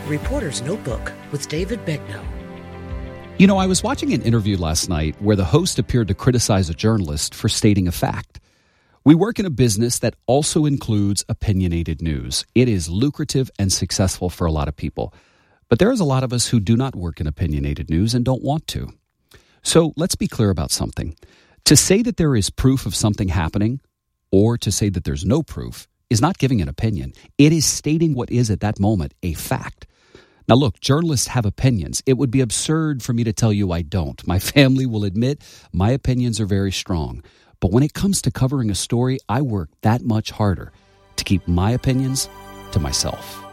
Reporter's Notebook with David Begnaud. You know, I was watching an interview last night where the host appeared to criticize a journalist for stating a fact. We work in a business that also includes opinionated news. It is lucrative and successful for a lot of people. But there is a lot of us who do not work in opinionated news and don't want to. So let's be clear about something. To say that there is proof of something happening, or to say that there's no proof, is not giving an opinion. It is stating what is at that moment a fact. Now look, journalists have opinions. It would be absurd for me to tell you I don't. My family will admit my opinions are very strong. But when it comes to covering a story, I work that much harder to keep my opinions to myself.